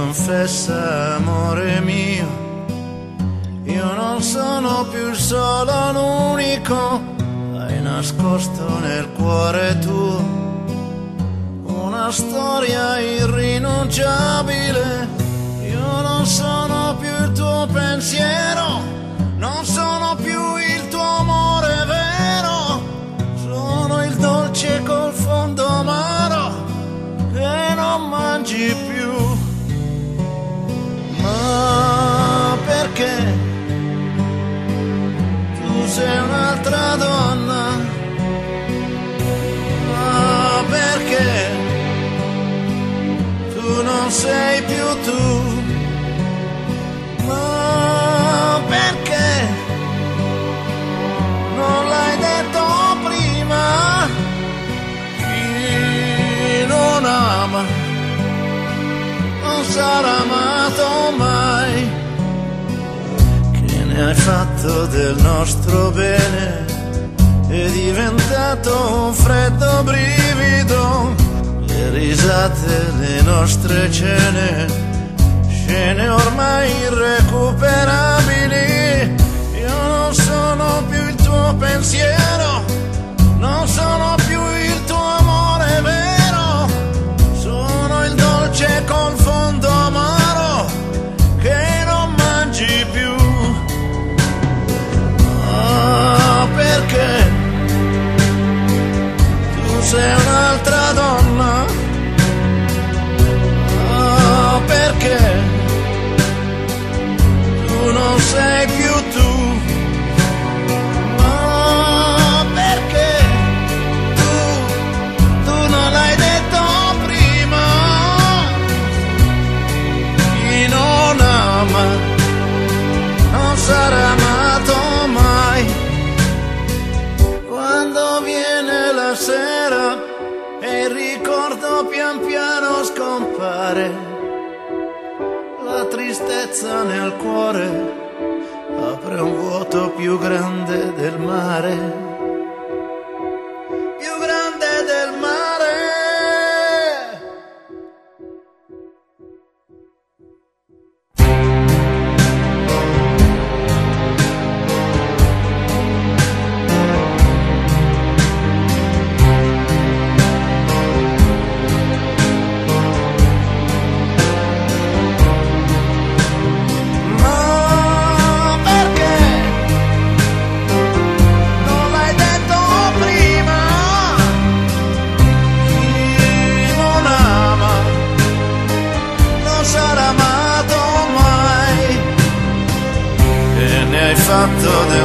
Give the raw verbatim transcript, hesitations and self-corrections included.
confessa, amore mio, io non sono più il solo, l'unico. Hai nascosto nel cuore tuo una storia irrinunciabile. Io non sono più il tuo pensiero, non sono più il tuo amore vero. Sono il dolce col fondo amaro che non mangi più. Ma perché tu sei un'altra donna? Ma perché tu non sei più tu? Ma perché non l'hai detto prima? Chi non ama non sarà amato mai. Che ne hai fatto del nostro bene? È diventato un freddo brivido. Le risate, le nostre cene, scene ormai irrecuperabili. Io non sono più il tuo pensiero, non sono più il tuo amore vero. Sono il dolce col fondo amaro che non mangi più. Ah, perché tu sei un'altra donna? Ah, perché tu non sei più tu? Ma perché tu, tu non l'hai detto prima? Chi non ama non sarà amato mai. Quando viene la sera e il ricordo pian piano scompare, la tristezza nel cuore apre un vuoto più grande del mare, più grande del mare. Fatto del